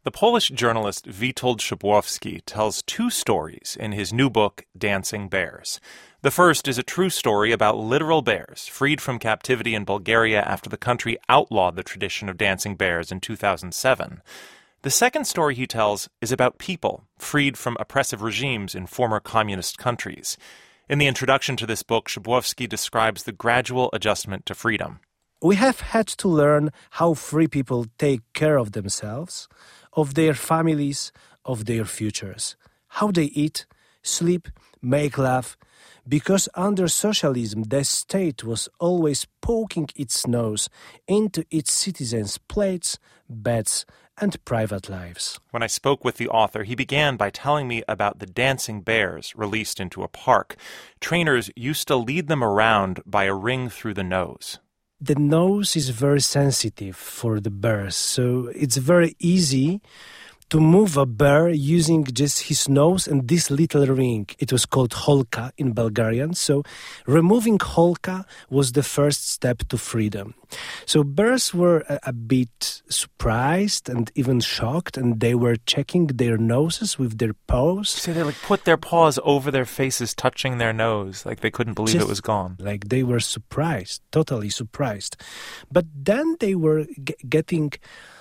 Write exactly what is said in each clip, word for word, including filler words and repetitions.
The Polish journalist Witold Szybłowski tells two stories in his new book, Dancing Bears. The first is a true story about literal bears freed from captivity in Bulgaria after the country outlawed the tradition of dancing bears in two thousand seven. The second story he tells is about people freed from oppressive regimes in former communist countries. In the introduction to this book, Szybłowski describes the gradual adjustment to freedom. We have had to learn how free people take care of themselves, of their families, of their futures, how they eat, sleep, make love, because under socialism the state was always poking its nose into its citizens' plates, beds, and private lives. When I spoke with the author, he began by telling me about the dancing bears released into a park. Trainers used to lead them around by a ring through the nose. The nose is very sensitive for the bears, so it's very easy to move a bear using just his nose and this little ring. It was called holka in Bulgarian, so removing holka was the first step to freedom. So bears were a, a bit surprised and even shocked, and they were checking their noses with their paws. So they like put their paws over their faces, touching their nose, like they couldn't believe Just it was gone. Like they were surprised, totally surprised. But then they were g- getting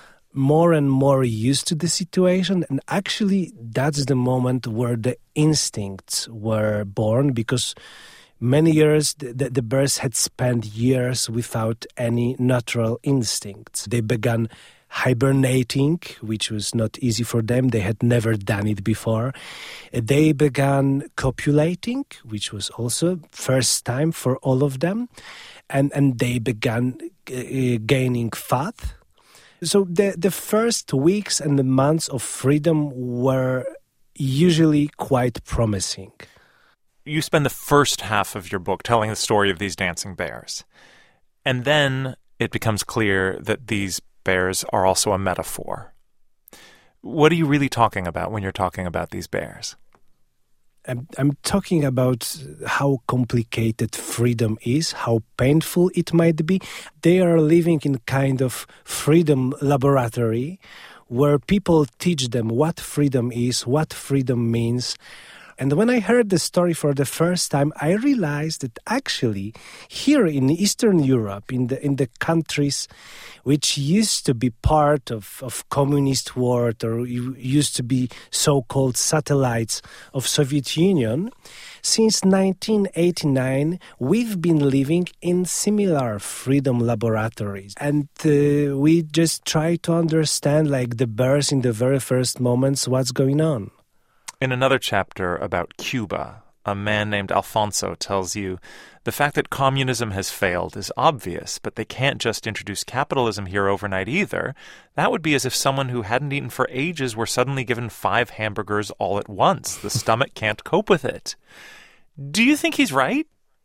more and more used to the situation, and actually that's the moment where the instincts were born, because many years the, the bears had spent years without any natural instincts. They began hibernating, which was not easy for them. They had never done it before. They began copulating, which was also first time for all of them, and and they began uh, gaining fat. So the, the first weeks and the months of freedom were usually quite promising. You spend the first half of your book telling the story of these dancing bears. And then it becomes clear that these bears are also a metaphor. What are you really talking about when you're talking about these bears? I'm, I'm talking about how complicated freedom is, how painful it might be. They are living in kind of freedom laboratory where people teach them what freedom is, what freedom means. And when I heard the story for the first time, I realized that actually here in Eastern Europe, in the in the countries which used to be part of, of communist world or used to be so-called satellites of Soviet Union, since nineteen eighty-nine, we've been living in similar freedom laboratories. And uh, we just try to understand, like the bears in the very first moments, what's going on. In another chapter about Cuba, a man named Alfonso tells you, the fact that communism has failed is obvious, but they can't just introduce capitalism here overnight either. That would be as if someone who hadn't eaten for ages were suddenly given five hamburgers all at once. The stomach can't cope with it. Do you think he's right?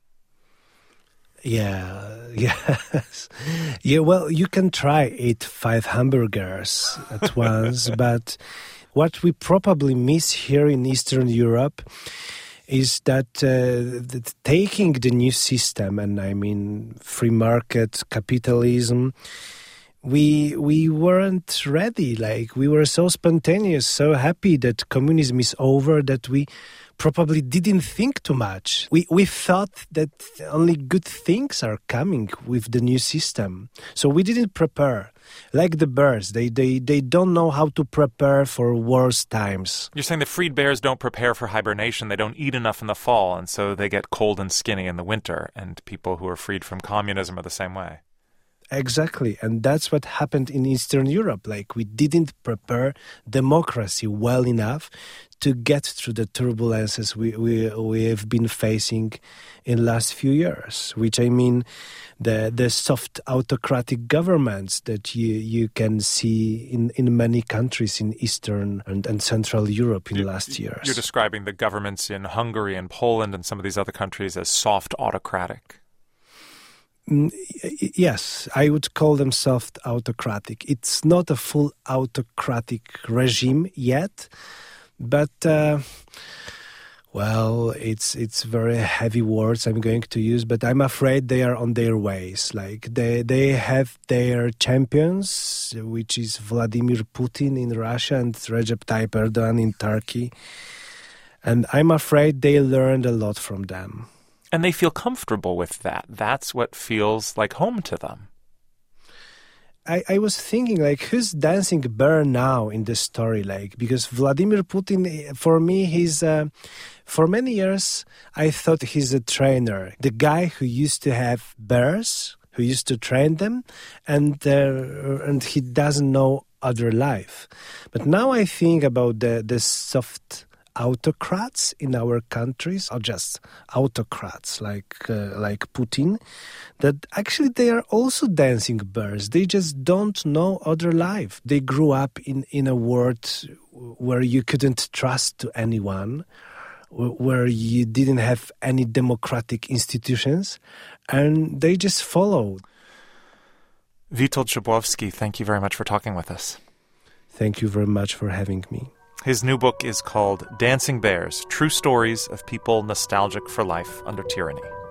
Yeah, yes. Yeah, well, you can try eat five hamburgers at once, but what we probably miss here in Eastern Europe is that, uh, that taking the new system, and I mean free market capitalism, we we weren't ready. Like we were so spontaneous, so happy that communism is over that we probably didn't think too much. We we thought that only good things are coming with the new system. So we didn't prepare. Like the bears, they, they, they don't know how to prepare for worse times. You're saying the freed bears don't prepare for hibernation. They don't eat enough in the fall, and so they get cold and skinny in the winter. And people who are freed from communism are the same way. Exactly. And that's what happened in Eastern Europe. Like we didn't prepare democracy well enough to get through the turbulences we, we, we have been facing in the last few years, which I mean the the soft autocratic governments that you, you can see in, in many countries in Eastern and, and Central Europe in the last years. You're describing the governments in Hungary and Poland and some of these other countries as soft autocratic. Yes, I would call them soft autocratic. It's not a full autocratic regime yet, but, uh, Well, it's it's very heavy words I'm going to use, but I'm afraid they are on their ways. Like they they have their champions, which is Vladimir Putin in Russia and Recep Tayyip Erdogan in Turkey. And I'm afraid they learned a lot from them. And they feel comfortable with that. That's what feels like home to them. I, I was thinking, like, who's dancing bear now in the story? Like, because Vladimir Putin, for me, he's, uh, for many years, I thought he's a trainer. The guy who used to have bears, who used to train them, and uh, and he doesn't know other life. But now I think about the, the soft autocrats in our countries, or just autocrats like uh, like Putin, that actually they are also dancing bears. They just don't know other life. They grew up in, in a world where you couldn't trust to anyone, where you didn't have any democratic institutions, and they just followed. Witold Szybłowski, thank you very much for talking with us. Thank you very much for having me. His new book is called Dancing Bears, True Stories of People Nostalgic for Life Under Tyranny.